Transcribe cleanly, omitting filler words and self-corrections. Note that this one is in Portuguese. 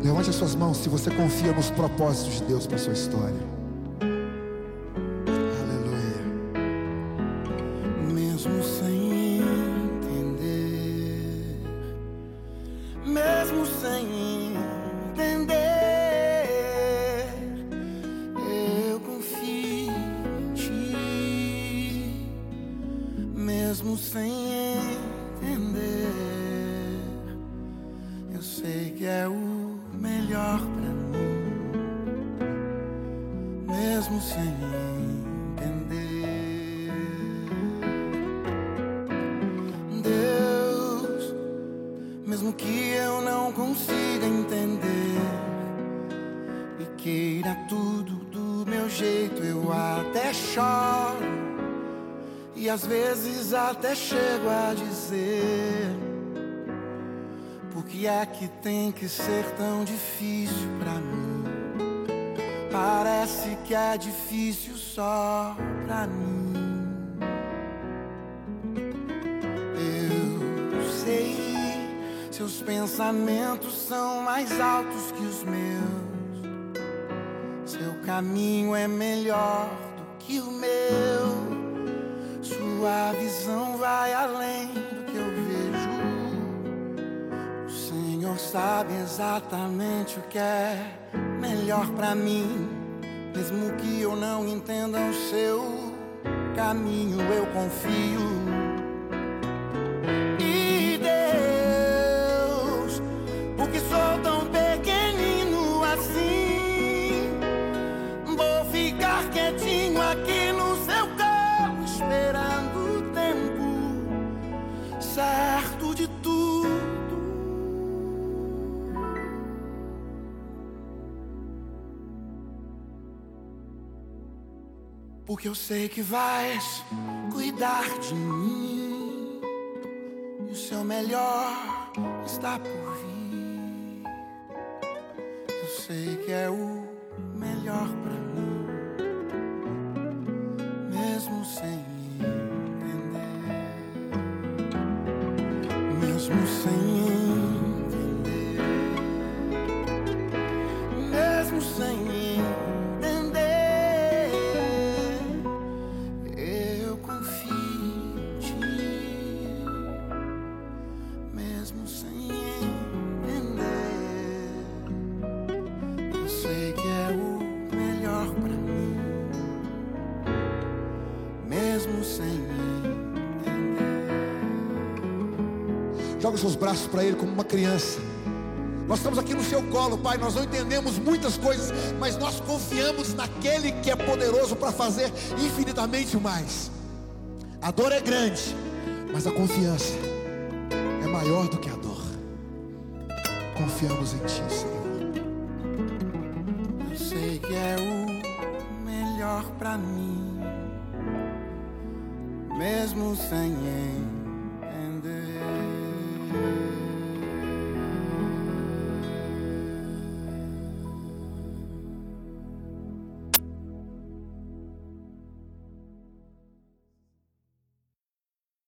Levante as suas mãos se você confia nos propósitos de Deus para a sua história. Aleluia. Mesmo sem entender, mesmo sem entender, eu confio em ti. Mesmo sem entender, eu sei que é o melhor pra mim, mesmo sem entender. Deus, mesmo que eu não consiga entender e queira tudo do meu jeito, eu até choro e às vezes até chego a dizer: por que é que tem que ser tão difícil pra mim? Parece que é difícil só pra mim. Eu sei, seus pensamentos são mais altos que os meus. Seu caminho é melhor do que o meu. Sua visão vai além do que eu vejo. O Senhor sabe exatamente o que é melhor pra mim. Mesmo que eu não entenda o seu caminho, eu confio. E Deus, porque sou tão pequenino assim, vou ficar quietinho aqui no seu colo, esperando o tempo certo de tudo. Porque eu sei que vais cuidar de mim e o seu melhor está por vir. Eu sei que é o melhor pra mim, mesmo sem entender, mesmo sem entender, mesmo sem entender. Joga os seus braços para Ele como uma criança. Nós estamos aqui no seu colo, Pai. Nós não entendemos muitas coisas, mas nós confiamos naquele que é poderoso para fazer infinitamente mais. A dor é grande, mas a confiança é maior do que a dor. Confiamos em Ti, Senhor. Eu sei que é o melhor pra mim, mesmo sem